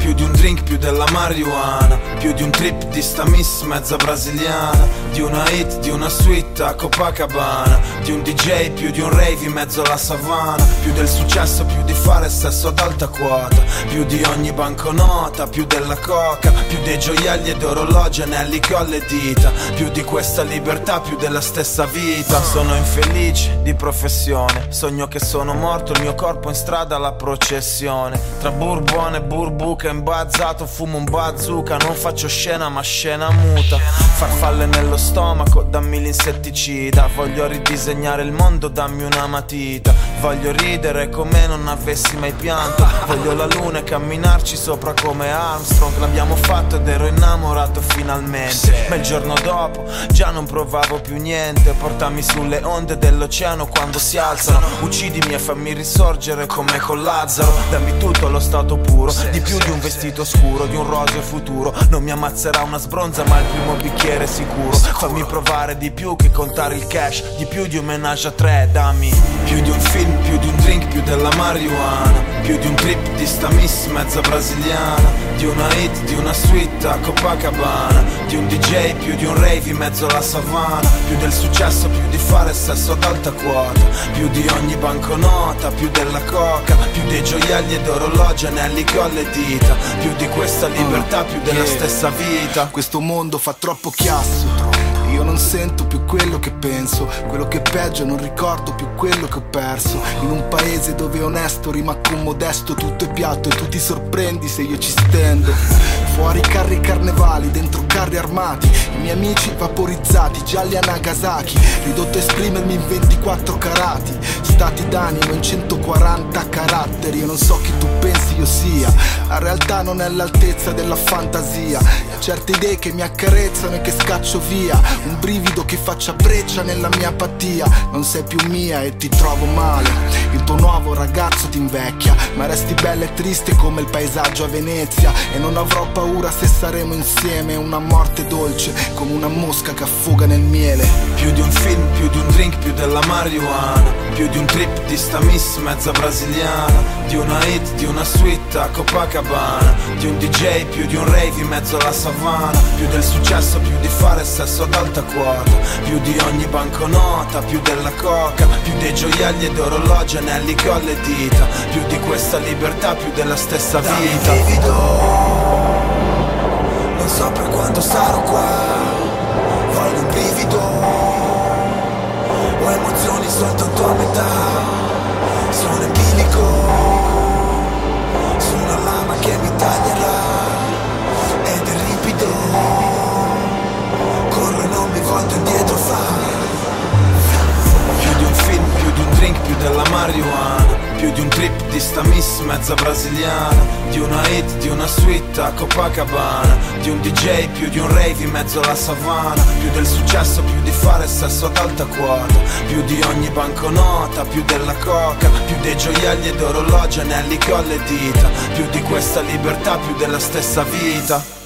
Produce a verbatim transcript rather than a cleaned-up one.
più di un drink, più della marijuana, più di un trip di sta miss mezza brasiliana, di una hit, di una suite a Copacabana, di un D J, più di un rave in mezzo alla savana, più del successo, più di fare sesso ad alta quota, più di ogni banconota, più della coca, più dei gioielli ed orologi, anelli che ho alle dita, più di questa libertà, più della stessa vita. Sono infelice di professione, sogno che sono morto, il mio corpo in strada alla processione, tra bourbon e burbuca imbazzato, fumo un bazooka, non faccio scena ma scena muta, farfalle nello stomaco, dammi l'insetticida, voglio ridisegnare il mondo, dammi una matita, voglio ridere come non avessi mai pianto, voglio la luna e camminarci sopra come Armstrong, l'abbiamo fatto ed ero innamorato finalmente, ma il giorno dopo già non provavo più niente, portami sulle onde dell'oceano quando si alzano, uccidimi e fammi risorgere come con Lazzaro, dammi tutto lo stato puro, di più di un vestito scuro, di un roseo futuro, non mi ammazzerà una sbronza ma il primo bicchiere sicuro, fammi provare di più che contare il cash, di più di un menage a tre, dammi più di un film, più di un drink, più della marijuana, più di un trip di sta miss mezza brasiliana, di una hit, di una suite a Copacabana, di un D J, più di un rave in mezzo alla savana, più del successo, più di fare sesso ad alta quota, più di ogni banconota, più della coca, più dei gioielli ed orologi, anelli che ho alle dita, più di questa libertà, più della stessa vita. Questo mondo fa troppo chiasso, io non sento più quello che penso, quello che è peggio non ricordo più quello che ho perso, in un paese dove onesto rima con modesto, tutto è piatto e tu ti sorprendi se io ci stendo, fuori carri carnevali, dentro carri armati, i miei amici vaporizzati, gialli a Nagasaki, ridotto a esprimermi in ventiquattro carati, stati d'animo in centoquaranta caratteri, io non so chi tu pensi io sia, la realtà non è all'altezza della fantasia, certe idee che mi accarezzano e che scaccio via, un brivido che faccia breccia nella mia apatia, non sei più mia e ti trovo male, il tuo nuovo ragazzo ti invecchia, ma resti bella e triste come il paesaggio a Venezia, e non avrò paura se saremo insieme, una morte dolce come una mosca che affoga nel miele. Più di un film, più di un drink, più della marijuana, più di un trip di sta miss mezza brasiliana, di una hit, di una suite a Copacabana, di un D J, più di un rave in mezzo alla savana, più del successo, più di fare sesso ad alta quota, più di ogni banconota, più della coca, più dei gioielli ed orologi, anelli che ho alle dita, più di questa libertà, più della stessa vita. Dammi brivido, non so per quanto sarò qua, voglio un brivido, ho emozioni soltanto a metà, sono in bilico, su una lama che mi taglierà, ed è ripido, corro e non mi volto indietro fa. Più di un film, più di un drink, più della marijuana, più di un trip di sta miss mezza brasiliana, di una hit, di una suite a Copacabana, di un D J, più di un rave in mezzo alla savana, più del successo, più di fare sesso ad alta quota, più di ogni banconota, più della coca, più dei gioielli ed orologi, anelli che ho alle dita, più di questa libertà, più della stessa vita.